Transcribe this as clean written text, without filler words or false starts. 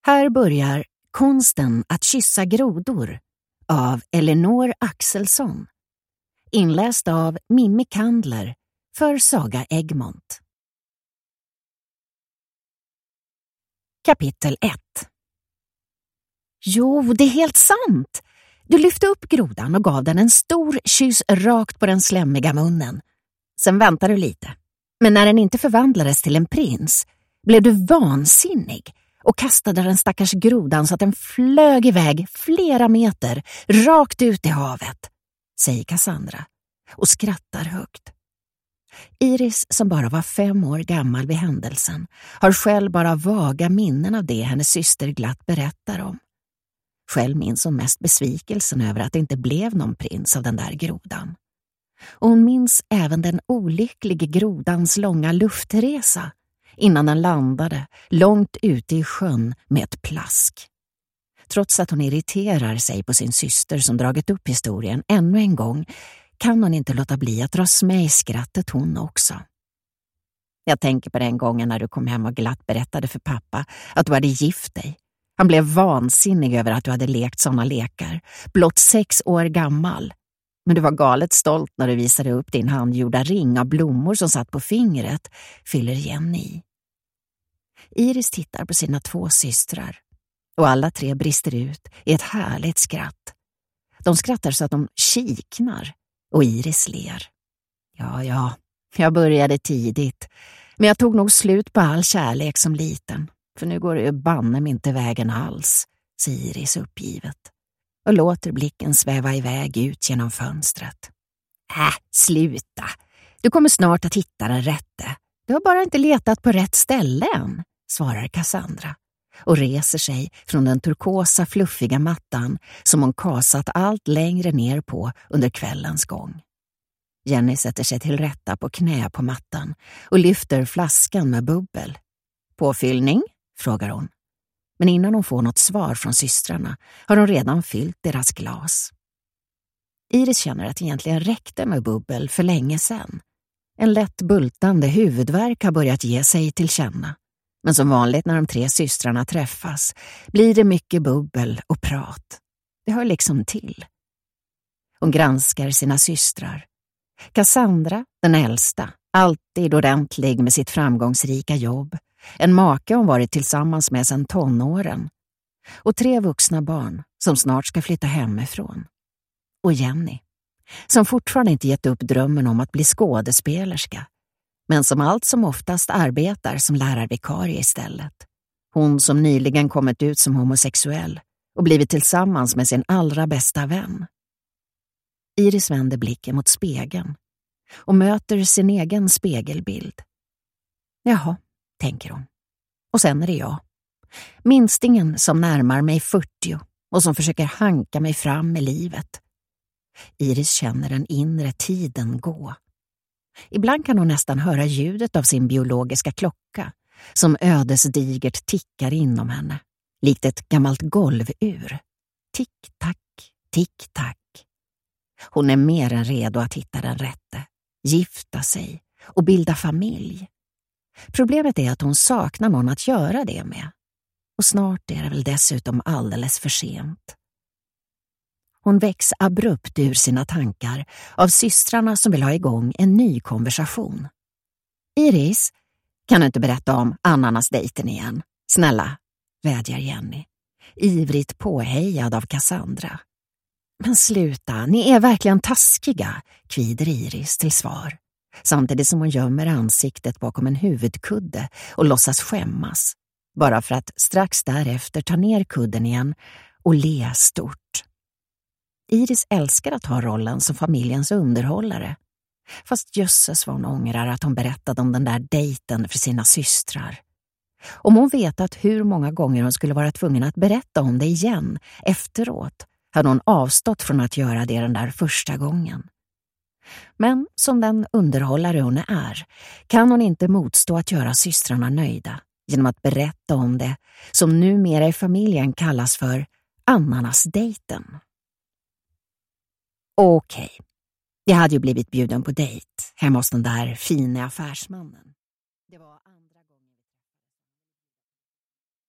Här börjar Konsten att kyssa grodor av Elinor Axelsson. Inläst av Mimmi Kandler för Saga Egmont. Kapitel 1. Jo, det är helt sant. Du lyfte upp grodan och gav den en stor kyss rakt på den slämmiga munnen. Sen väntade du lite. Men när den inte förvandlades till en prins blev du vansinnig och kastade den stackars grodan så att den flög iväg flera meter rakt ut i havet, säger Cassandra och skrattar högt. Iris, som bara var 5 år gammal vid händelsen, har själv bara vaga minnen av det hennes syster glatt berättar om. Själv minns hon mest besvikelsen över att det inte blev någon prins av den där grodan. Och hon minns även den olyckliga grodans långa luftresa innan den landade långt ute i sjön med ett plask. Trots att hon irriterar sig på sin syster som dragit upp historien ännu en gång kan hon inte låta bli att dras med i skrattet hon också. Jag tänker på den gången när du kom hem och glatt berättade för pappa att du hade gift dig. Han blev vansinnig över att du hade lekt sådana lekar, blott 6 år gammal. Men du var galet stolt när du visade upp din handgjorda ring av blommor som satt på fingret, fyller Jenny i. Iris tittar på sina 2 systrar och alla 3 brister ut i ett härligt skratt. De skrattar så att de kiknar och Iris ler. Ja, jag började tidigt, men jag tog nog slut på all kärlek som liten. För nu går det ju banne mig inte vägen alls, säger Iris uppgivet och låter blicken sväva iväg ut genom fönstret. Sluta. Du kommer snart att hitta den rätte. Du har bara inte letat på rätt ställe än, svarar Cassandra och reser sig från den turkosa fluffiga mattan som hon kasat allt längre ner på under kvällens gång. Jenny sätter sig till rätta på knä på mattan och lyfter flaskan med bubbel. Påfyllning? Frågar hon. Men innan hon får något svar från systrarna har hon redan fyllt deras glas. Iris känner att det egentligen räckte med bubbel för länge sedan. En lätt bultande huvudvärk har börjat ge sig till känna. Men som vanligt när de 3 systrarna träffas blir det mycket bubbel och prat. Det hör liksom till. Hon granskar sina systrar. Cassandra, den äldsta, alltid ordentlig med sitt framgångsrika jobb. En make hon varit tillsammans med sedan tonåren. Och 3 vuxna barn som snart ska flytta hemifrån. Och Jenny, som fortfarande inte gett upp drömmen om att bli skådespelerska. Men som allt som oftast arbetar som lärarvikarie istället. Hon som nyligen kommit ut som homosexuell och blivit tillsammans med sin allra bästa vän. Iris vänder blicken mot spegeln och möter sin egen spegelbild. Jaha, tänker hon. Och sen är det jag. Minstingen som närmar mig 40 och som försöker hanka mig fram i livet. Iris känner den inre tiden gå. Ibland kan hon nästan höra ljudet av sin biologiska klocka som ödesdigert tickar inom henne, likt ett gammalt golvur. Tick-tack, tick-tack. Hon är mer än redo att hitta den rätte, gifta sig och bilda familj. Problemet är att hon saknar någon att göra det med. Och snart är det väl dessutom alldeles för sent. Hon väcks abrupt ur sina tankar av systrarna som vill ha igång en ny konversation. Iris, kan du inte berätta om Ananas-dejten igen? Snälla, vädjar Jenny, ivrigt påhejad av Cassandra. Men sluta, ni är verkligen taskiga, kvider Iris till svar. Samtidigt som hon gömmer ansiktet bakom en huvudkudde och låtsas skämmas. Bara för att strax därefter ta ner kudden igen och le stort. Iris älskar att ha rollen som familjens underhållare. Fast jösses vad hon ångrar att hon berättade om den där dejten för sina systrar. Om hon vetat hur många gånger hon skulle vara tvungen att berätta om det igen efteråt hade hon avstått från att göra det den där första gången. Men som den underhållare hon är kan hon inte motstå att göra systrarna nöjda genom att berätta om det som numera i familjen kallas för Ananas-dejten. Okej, jag hade ju blivit bjuden på dejt hemma hos den där fina affärsmannen.